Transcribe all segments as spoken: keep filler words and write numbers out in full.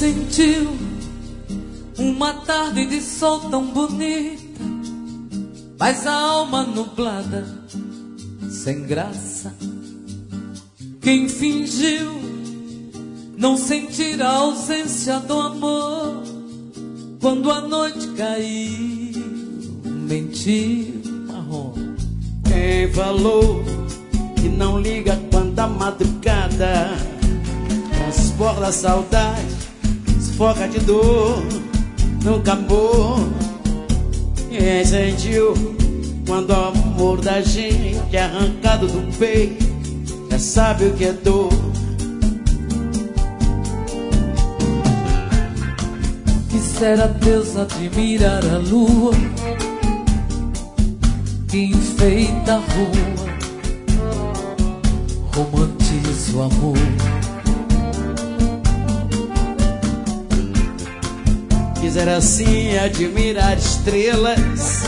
sentiu uma tarde de sol tão bonita, mas a alma nublada, sem graça. Quem fingiu não sentir a ausência do amor, quando a noite caiu, mentiu. Marrom. Quem falou que não liga quando a madrugada transporta a saudade, sufoca de dor, nunca amor. Quem sentiu quando o amor da gente é arrancado do peito, já sabe o que é dor. Quisera Deus admirar a lua que enfeita a rua, romantiza o amor. Quisera assim admirar estrelas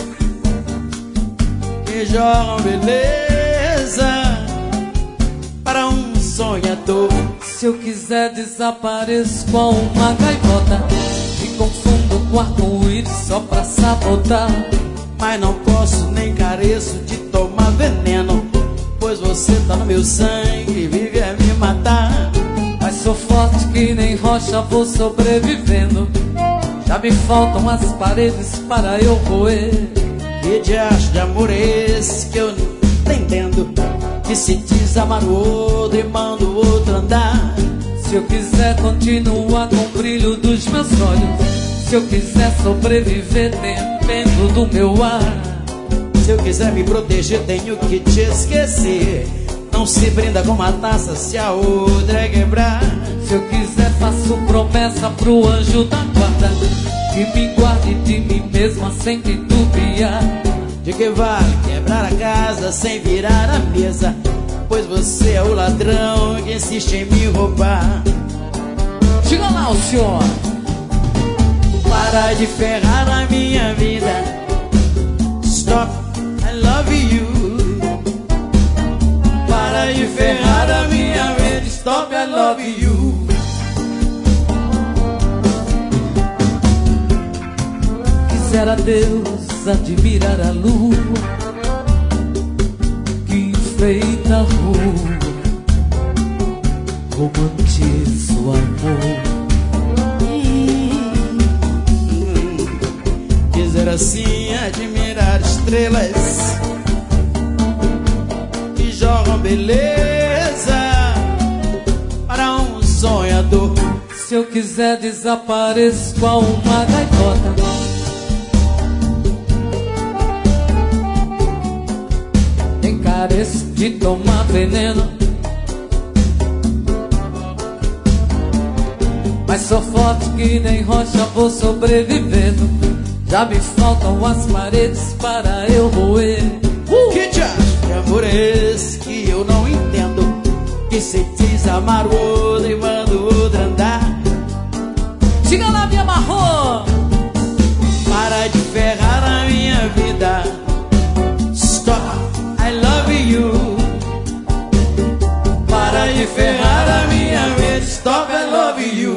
que jogam beleza para um sonhador. Se eu quiser desapareço com uma gaivota, me confundo com arco-íris só pra sabotar. Mas não posso nem careço de tomar veneno, pois você tá no meu sangue e vive a me matar. Mas sou forte que nem rocha, vou sobrevivendo. Já me faltam as paredes para eu roer. Que diacho de amor é esse que eu não tô entendendo, que se diz amar o outro e manda o outro andar? Se eu quiser continuar com o brilho dos meus olhos, se eu quiser sobreviver dependo do meu ar. Se eu quiser me proteger tenho que te esquecer. Não se brinda com uma taça se a outra é quebrar. Se eu quiser faço promessa pro anjo da guarda, que me guarde de mim mesma sem titubear. De que vale quebrar a casa sem virar a mesa, pois você é o ladrão que insiste em me roubar. Diga lá o senhor. Para de ferrar a minha vida. Stop, I love you. Para de ferrar a minha vida. Stop, I love you. Quisera Deus admirar a lua que enfeita a rua, romantiza o amor. Quisera assim admirar estrelas que jogam beleza para um sonhador. Se eu quiser desapareço com uma gaivota, encareço de tomar veneno. Mas sou forte que nem rocha, vou sobrevivendo. Já me faltam as paredes para eu roer. uh! Que diacho de amor é esse que eu não entendo, que se diz amar o outro e manda o outro andar? Diga lá, me amarrou. Para de ferrar a minha vida. Stop, I love you. Para de ferrar a minha vida. Stop, I love you.